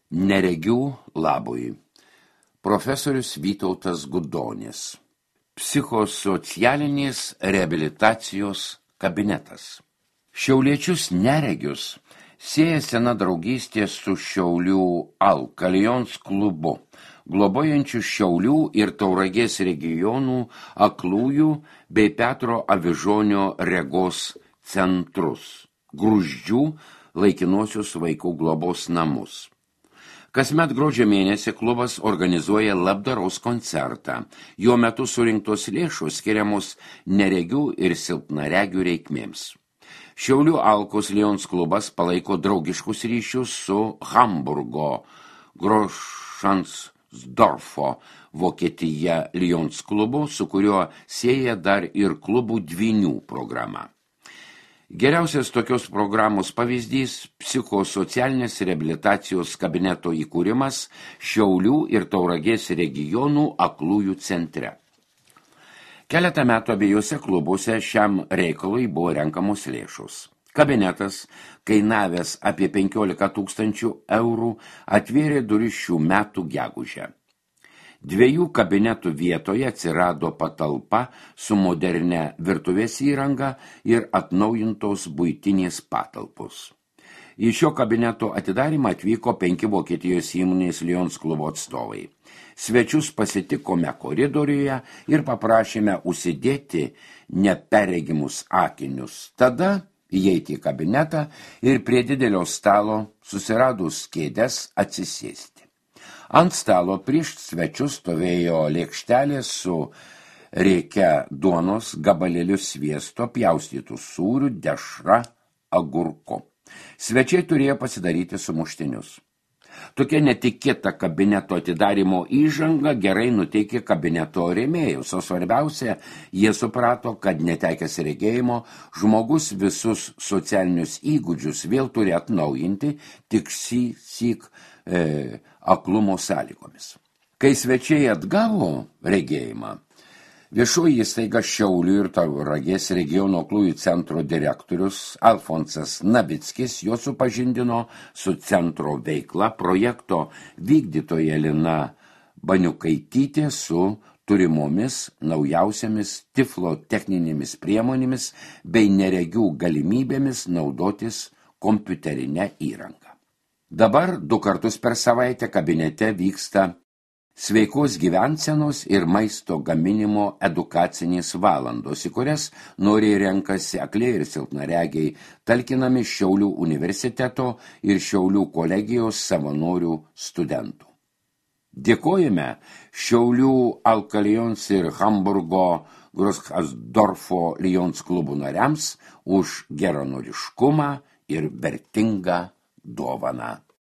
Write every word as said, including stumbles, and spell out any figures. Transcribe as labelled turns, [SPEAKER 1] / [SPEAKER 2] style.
[SPEAKER 1] Neregių labui. Profesorius Vytautas Gudonis. Psichosocialinės reabilitacijos kabinetas. Šiauliečius neregius sieja sena draugystė su Šiaulių Alkalijons klubu, globojančių Šiaulių ir Tauragės regionų aklųjų bei Petro Avižonio regos centrus, Gruzdžių laikinuosius vaikų globos namus. Kasmet gruodžio mėnesį klubas organizuoja labdaros koncertą. Jo metu surinktos lėšos skiriamos neregių ir silpnaregių reikmėms. Šiaulių Alkos Lions klubas palaiko draugiškus ryšius su Hamburgo Grošansdorfo Vokietija Lions klubu, su kuriuo sieja dar ir klubų dvynių programa. Geriausias tokios programos pavyzdys – psichosocialinės reabilitacijos kabineto įkūrimas Šiaulių ir Tauragės regionų aklųjų centre. Keletą metų abiejose klubuose šiam reikalui buvo renkamos lėšos. Kabinetas, kainavęs apie penkiolika tūkstančių eurų, atvėrė duris šių metų gegužę. Dviejų kabinetų vietoje atsirado patalpa su moderne virtuvės įranga ir atnaujintos buitinės patalpos. Į šio kabineto atidarymą atvyko penki Vokietijos įmonės Lions klubo atstovai. Svečius pasitikome koridoriuje ir paprašėme užsidėti neperregimus akinius. Tada įeiti į kabinetą ir prie didelio stalo susiradus kėdes atsisėsti. Ant stalo prieš svečius stovėjo lėkštelė su riekia duonos, gabalėliu sviesto, pjaustytų sūrių, dešra, agurku. Svečiai turėjo pasidaryti sumuštinius. Tokia netikėta kabineto atidarymo įžanga gerai nuteikė kabineto rėmėjus, o svarbiausia, jie suprato, kad netekęs regėjimo žmogus visus socialinius įgūdžius vėl turi atnaujinti tik syk e, aklumo sąlygomis. Kai svečiai atgavo regėjimą, viešoji įstaiga Šiaulių ir Tauragės regiono aklųjų centro direktorius Alfonsas Navickis juos supažindino su centro veikla, projekto vykdytoja Lina Baniukaitytė su turimomis naujausiamis tiflo techninėmis priemonėmis bei neregių galimybėmis naudotis kompiuterinę įrangą. Dabar du kartus per savaitę kabinete vyksta sveikos gyvensenos ir maisto gaminimo edukacinės valandos, į kurias noriai renkasi akliai ir silpnaregiai, talkinami Šiaulių universiteto ir Šiaulių kolegijos savanorių studentų. Dėkojame Šiaulių Alkalijons ir Hamburgo Grošansdorfo Lions klubų nariams už geranoriškumą ir vertingą dovaną.